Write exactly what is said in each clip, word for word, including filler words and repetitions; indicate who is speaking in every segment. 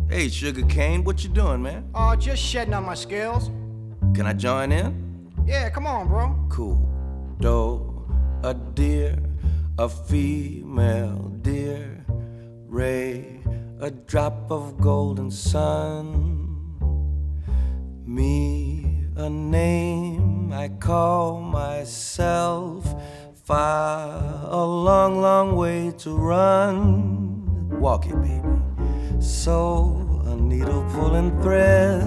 Speaker 1: Hey, Sugar Cane, what you doing, man?
Speaker 2: Uh, just shedding on my scales.
Speaker 1: Can I join in?
Speaker 2: Yeah, come on, bro.
Speaker 1: Cool. Do, a deer, a female deer, Ray, a drop of golden sun. Me, a name I call myself, far a long, long way to run. Walk it, baby. So a needle pulling thread,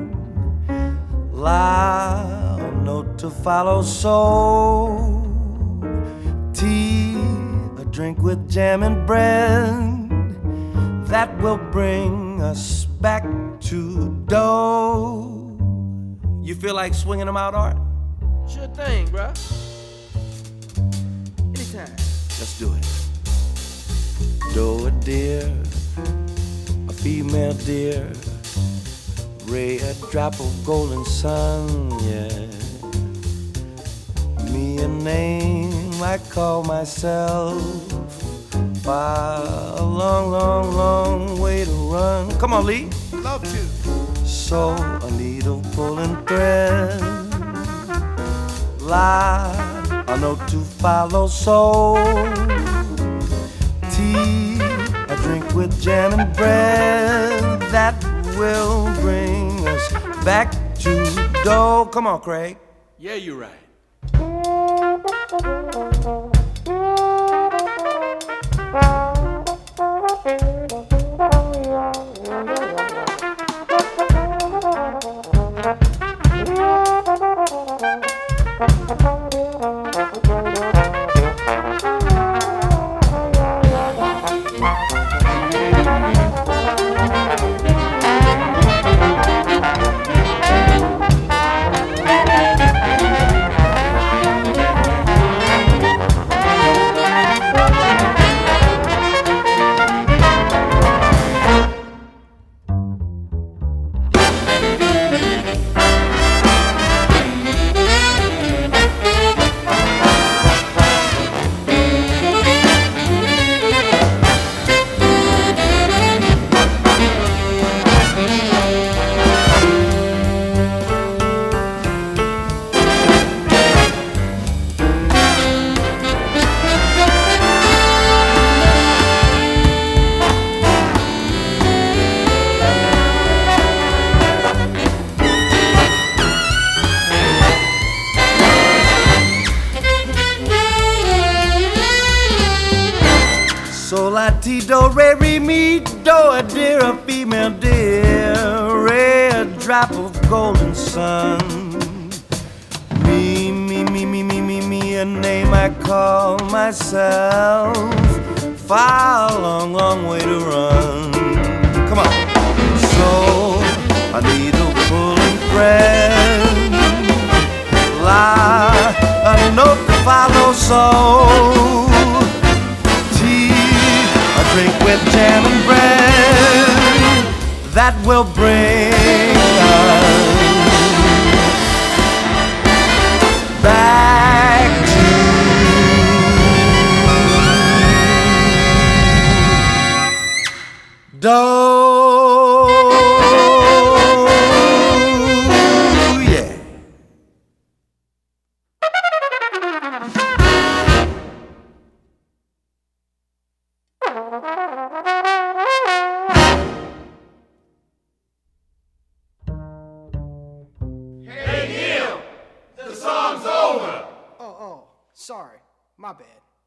Speaker 1: lie, a note to follow. So tea, a drink with jam and bread, that will bring us back to dough. You feel like swinging them out, Art?
Speaker 3: Sure thing, bruh. Anytime.
Speaker 1: Let's do it. Do a deer, a female deer, Ray, a drop of golden sun, yeah. Me, a name I call myself, far a long, long, long way to run. Come on, Lee.
Speaker 2: Love to.
Speaker 1: So a needle pulling thread, lie, a note to follow. So tea, a drink with jam and bread, that will bring us back to dough. Come on, Craig.
Speaker 3: Yeah, you're right.
Speaker 1: So la ti do re re mi do, a deer, a female deer, Ray, a drop of golden sun. Me, me, me, me, me, me, me, a name I call myself, far a long, long way to run. Come on. So a needle pulling thread, lie, a note to follow. So drink with jam and bread, that will bring us back to dough. Yeah.
Speaker 2: Oh, oh, sorry. My bad.